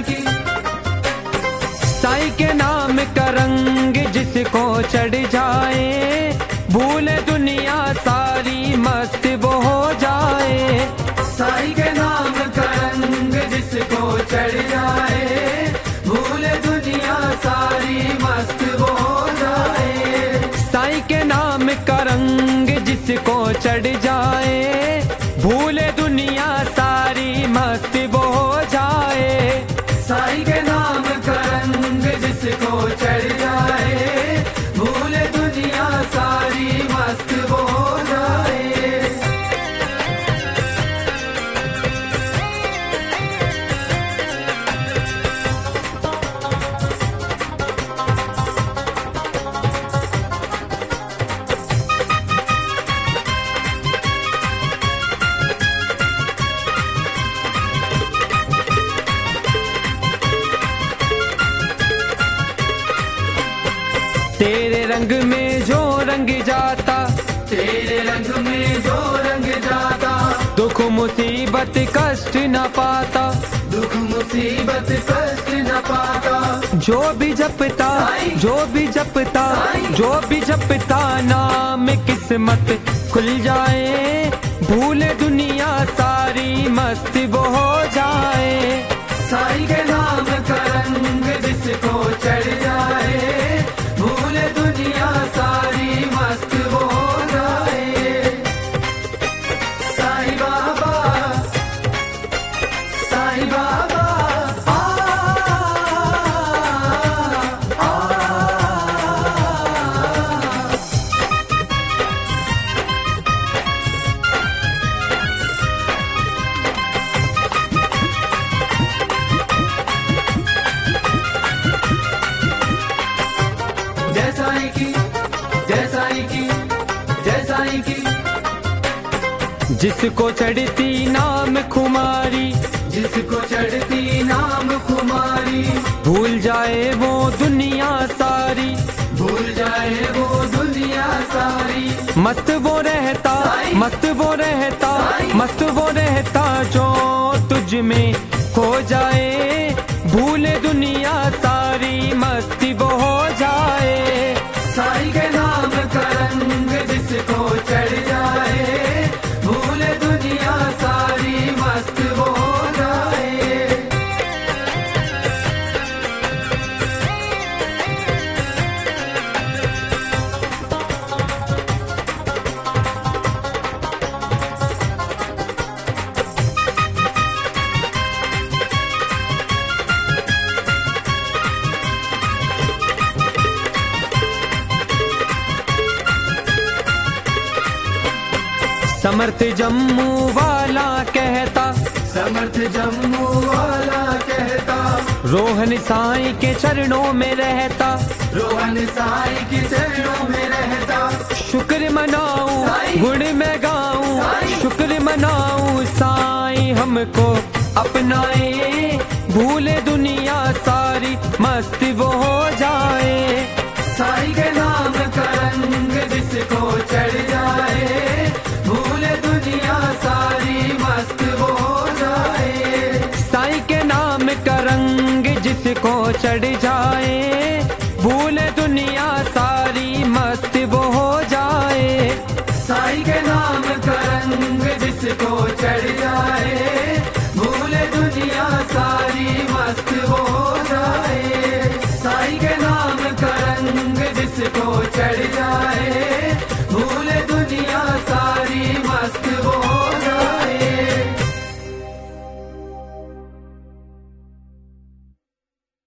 की। साईं के नाम का रंग जिसको चढ़ जाए, भूले दुनिया सारी मस्त वो हो जाए। साईं के नाम का रंग जिसको चढ़ जाए, भूले दुनिया सारी मस्त वो हो जाए। साईं के नाम का रंग जिसको चढ़ जाए, भूले दुनिया सारी मस्त वो हो जाए। साईं के नाम का रंग जिसको चढ़ जाए, भूले दुनिया सारी मस्त वो हो जाए। तेरे रंग में जो रंग जाता, तेरे रंग में जो रंग जाता, दुख मुसीबत कष्ट न पाता। दुख मुसीबत कष्ट न पाता। जो भी जपता, जो भी जपता, जो भी जपता नाम किस्मत खुल जाए। भूले दुनिया सारी मस्त वो हो जाए। साईं के नाम का रंग जिसको चढ़ जाए, भूले दुनिया सारी मस्त वो हो जाए। साईं बाबा, साईं बाबा जय साईं की, जय साईं की, जय साईं की। जिसको चढ़ती नाम खुमारी, जिसको चढ़ती नाम खुमारी, भूल जाए वो दुनिया सारी। भूल जाए वो दुनिया सारी। मस्त वो रहता, मस्त वो रहता, मस्त वो रहता जो तुझ में खो जाए। भूले दुनिया सारी मस्ती वो हो जाए। साईं के नाम का रंग जिसको चढ़ जाए, भूले दुनिया सारी मस्त वो हो जाए। समर्थ जम्मू वाला कहता, समर्थ जम्मू वाला कहता, रोहन साईं के चरणों में रहता। रोहन साईं के चरणों में रहता। शुक्र मनाऊं, गुण में गाऊं, शुक्र मनाऊं साईं हमको अपनाए। भूले दुनिया सारी मस्ती वो हो जाए। साईं के नाम का रंग जिसको चढ़ जाए, भूले दुनिया सारी मस्त वो हो जाए। साईं के नाम का रंग जिसको चढ़ जाए,